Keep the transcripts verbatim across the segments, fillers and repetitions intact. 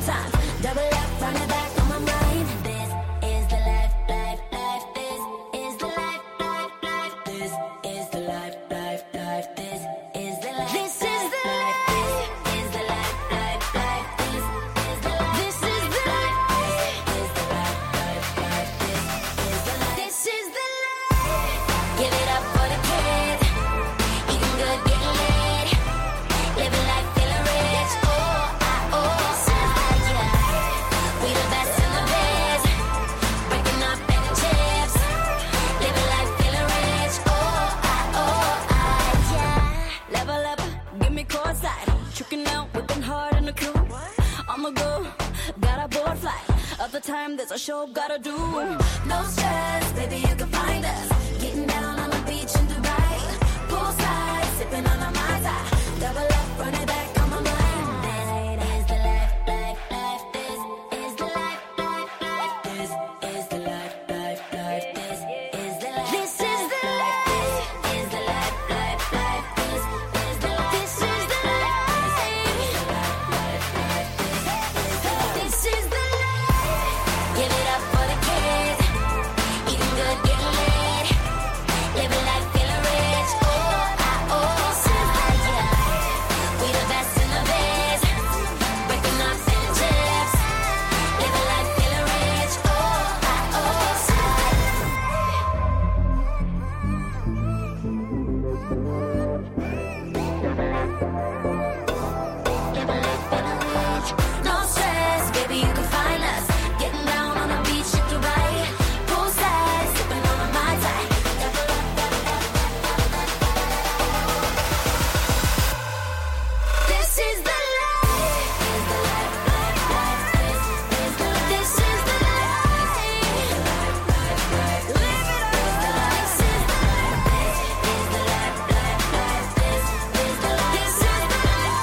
times. Double up, run it back on my mind. This is the life, life, life. This is the life, life, life. This is the life, life, life. This is the life. This is the life. This is the life, life, life. This is the life. This is the life. This is the life, life, life. This is the life. This is the life. Give it up for the kids. Eating good, getting lit. Living life, feeling rich. Oh, I, oh, I, yeah. We the best in the biz. Breaking up big chips. Living life, feeling rich. Oh, I, oh, I, yeah. Level up, give me courtside. Tricking out, whipping hard in the coupe. On the go, got a board flight. Other time, there's a show gotta do. No stress, baby, you can find us. Getting down on the beach in Dubai. Poolside, sipping on a Mai Tai. Double up, run it back on my mind. This is the life, life, life. This is the life, life, life. This is the life, life, life. This is the life. This is the life. This is the life, life, life. This is the life. This is the life. This is the life. Give it up for the kids. Eating good, getting lit. Living life, feeling rich. Oh, I, oh, I, yeah. We the best in the biz. Breaking up in chips. Living life, feeling rich. Oh, I, oh, Living life, feeling rich. No stress, baby, you can find us. Getting down on the beach in Dubai. Poolside, sipping on a Mai Tai. This is the life. This is the life, life, life. This is the life. This is the life. Live it up. This is the life. This is the life, life, life. This is the life. This is the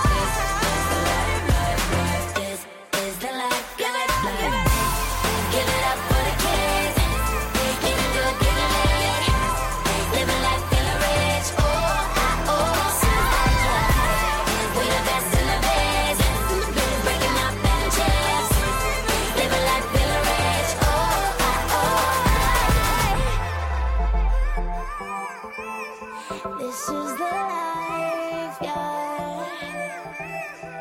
life. This is the life. Give it up, give it up. Give it up for the kids. Eating good, getting lit. Living life, feeling rich. Oh, I, oh, I, yeah. We the best in the biz. Breaking up bad chips. Living life, feeling rich. Oh, I, oh, I. This is the life, yeah.